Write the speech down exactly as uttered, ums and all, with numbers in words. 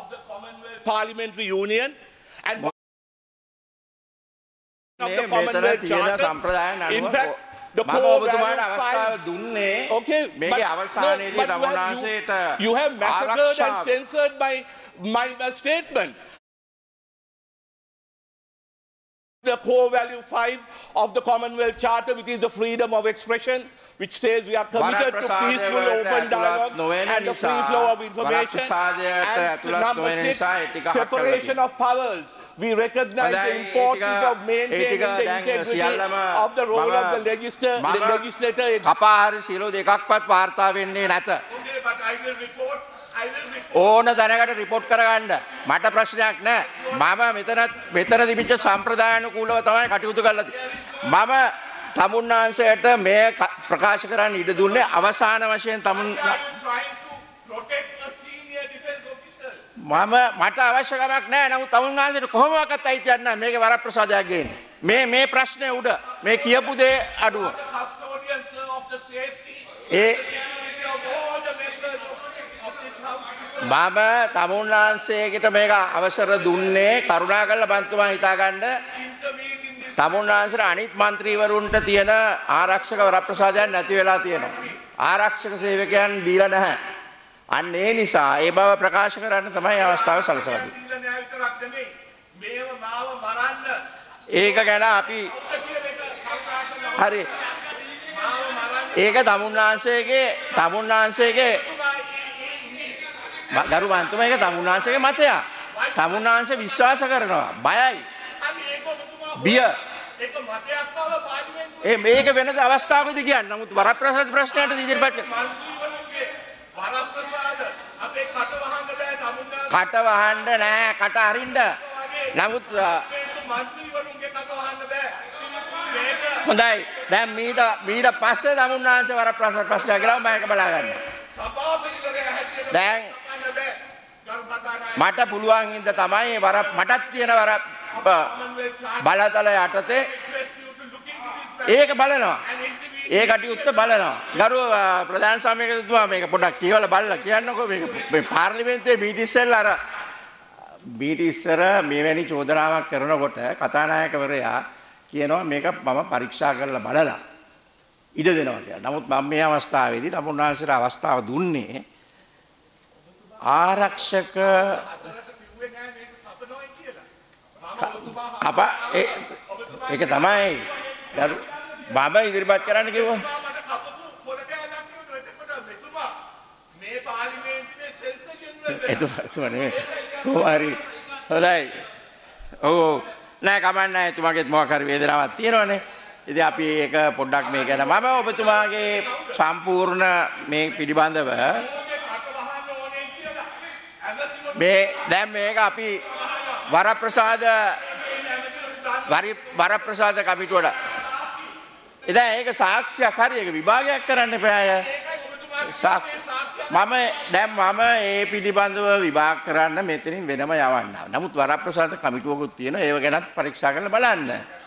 of the Commonwealth Parliamentary Union and of the Commonwealth Charter. In fact, the core value five. Okay, but, no, but you, have, you, you have massacred and censored my, my, my statement. The core value five of the Commonwealth Charter, which is the freedom of expression, which says we are committed to peaceful, open dialogue and the free flow of information. And number six, separation of powers. We recognize the importance of maintaining the integrity of the role of the legislator. The legislator. කපාහරි සියලු දෙකක්වත් වාර්තා වෙන්නේ නැත. Okay, but I will report. ඕන දැනකට report කරගන්න මට ප්‍රශ්නයක් නැහැ මම මෙතන මෙතන තිබිච්ච සම්ප්‍රදායානුකූලව තමයි කටයුතු කළා මම තමුන්නාංශයට මේ ප්‍රකාශ කරන්න ඉඩ දුන්නේ අවසාන වශයෙන් තමුන් මම මට අවශ්‍ය කමක් නැහැ නමුත් තමුන්නාංශයට කොහොමවත් අයිතියක් නැහැ මේකේ වරප්‍රසාදයක් ගේන්නේ මේ මේ ප්‍රශ්නේ උඩ මේ කියපු දේ අඩුව ඒ මම තමුන්නාංශයකට මේක අවසර දුන්නේ කරුණාකරලා බන්තුමා හිතාගන්න තමුන්නාංශර අනිත් മന്ത്രിවරුන්ට තියෙන ආරක්ෂක වරප්‍රසාදයක් නැති වෙලා තියෙනවා ආරක්ෂක සේවකයන් දීලා නැහැ අන්න ඒ නිසා ඒ බව ප්‍රකාශ කරන්න තමයි අවස්ථාව සැලසලා තියෙන්නේ මේව මාව මරන්න ඒක ගැන අපි හරි ඒක තමුන්නාංශයේ තමුන්නාංශයේ ගරු මන්තුමා ඒක තමුන්නාංශයේ මතයක්. තමුන්නාංශ විශ්වාස කරනවා. බයයි. බිය. ඒක මතයක් බව පාර්ලිමේන්තුවේ ඒ මේක වෙනද අවස්ථාවකදී කියන්නේ. නමුත් වරප්‍රසාද ප්‍රශ්නයට ඉදිරිපත් කරනවා. වරප්‍රසාද අපේ කට වහන්න බෑ තමුන්නාංශ. කට වහන්න නෑ කට අරින්න. නමුත් මන්ත්‍රීවරුන්ගේ කට වහන්න බෑ. හොඳයි. දැන් මීට මීට පස්සේ තමුන්නාංශ වරප්‍රසාද ප්‍රශ්නය කියලා මම ඒක බලා ගන්නවා. සභාපතිවරයා හැටියට දැන් මට පුළුවන් හින්දා තමයි වර මටත් තියෙන වර බලතල යටතේ ඒක බලනවා ඒ කටයුත්ත බලනවා ගරු ප්‍රධාන සභාපතිතුමා මේක පොඩ්ඩක් කියවලා බලලා කියන්නකෝ මේක මේ පාර්ලිමේන්තුවේ මීට ඉස්සෙල්ලා අර මීට ඉස්සර මෙවැනි චෝදනාවක් කරනකොට කතානායකවරයා කියනවා මේක මම පරීක්ෂා කරලා බලලා ඉඩ දෙනවා කියලා. නමුත් මම මේ අවස්ථාවේදී තමුන්නාංශයට අවස්ථාව දුන්නේ ආරක්ෂක අප ඒක තමයි මම ඉදිරිපත් කරන්න කිව්වා මේ පාර්ලිමේන්තුවේ සෙල්ස ජෙනරල් එතුමා නෙමෙයි කොහරි හොඳයි ඔව් නෑ කමක් නෑ එතුමාගෙත් මොකක් හරි වේදනාවක් තියෙනවනේ ඉතින් අපි ඒක පොඩ්ඩක් මේ ගැන මම ඔබතුමාගේ සම්පූර්ණ මේ පිළිබඳව මේ දැන් මේක අපි වරප්‍රසාද වරප්‍රසාද කමිටුවට ඉතින් ඒක සාක්ෂියක් හරි ඒක විභාගයක් කරන්න එපා මම දැන් මම ඒ පිළිබඳව විභාග කරන්න මෙතනින් වෙනම යවන්නම්. නමුත් වරප්‍රසාද කමිටුවකුත් තියෙනවා ඒව ගැනත් පරීක්ෂා කරලා බලන්න.